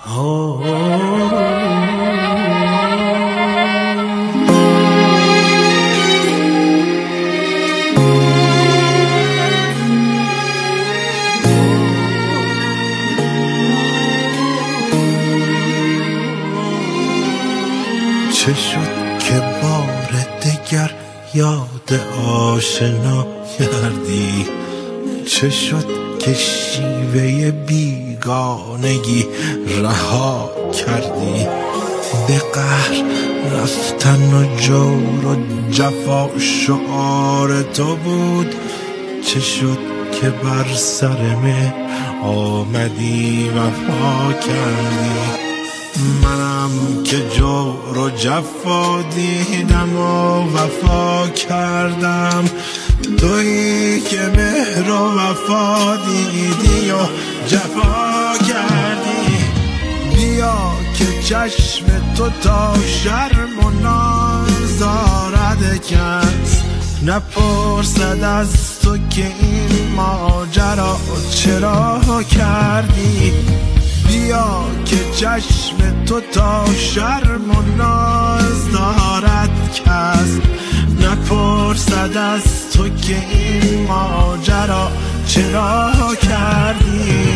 چه شد که بار دگر یاد آشنا کردی؟ چه شد که شیوه بیگانگی رها کردی؟ به قهر رفتن و جور و جفا شعار تو بود. چه شد که بر سر مهر آمدی وفا کردی؟ منم که جور و جفا دیدم و وفا کردم، تویی که مهر و وفا دیدی و جفا کردی. بیا که چشم تو تا شرم و ناز دارد کس، نپرسد از تو که این ماجرا چرا کردی. بیا که چشم تو تا شرم و ناز دارد کس، نپرسد از تو که این ماجرا چرا کردی.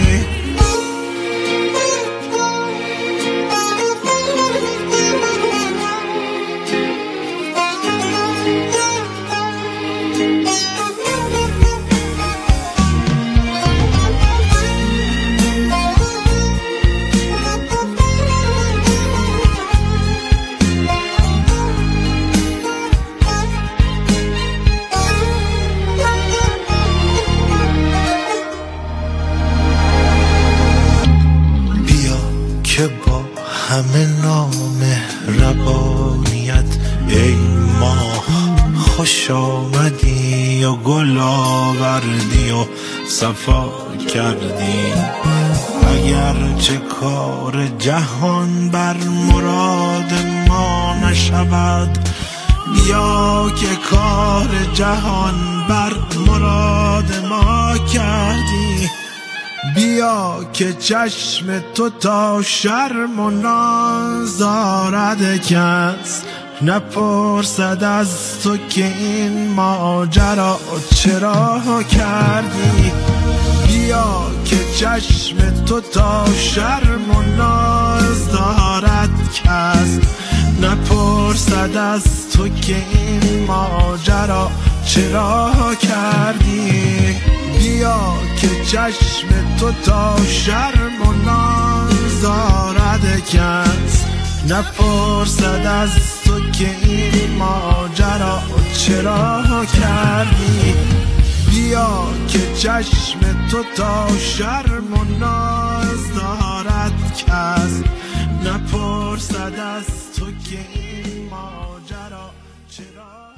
که با همه نامهربانیت ای ماه خوش آمدی و گل آوردی و صفا کردی. اگر چه کار جهان بر مراد ما نشود، بیا که کار جهان بر مراد ما کردی. بیا که چشم تو تا شرم و ناز دارد کس، نپرسد از تو که این ماجرا چرا کردی. بیا که چشم تو تا شرم و ناز دارد کس، نپرسد از تو که این ماجرا چرا کردی. بیا که چشم تو تا شرم و ناز دارد کس، نپرسد از تو که این ماجرا چرا کردی. بیا که چشم تو تا شرم و ناز دارد کس، نپرسد از تو که این ماجرا چرا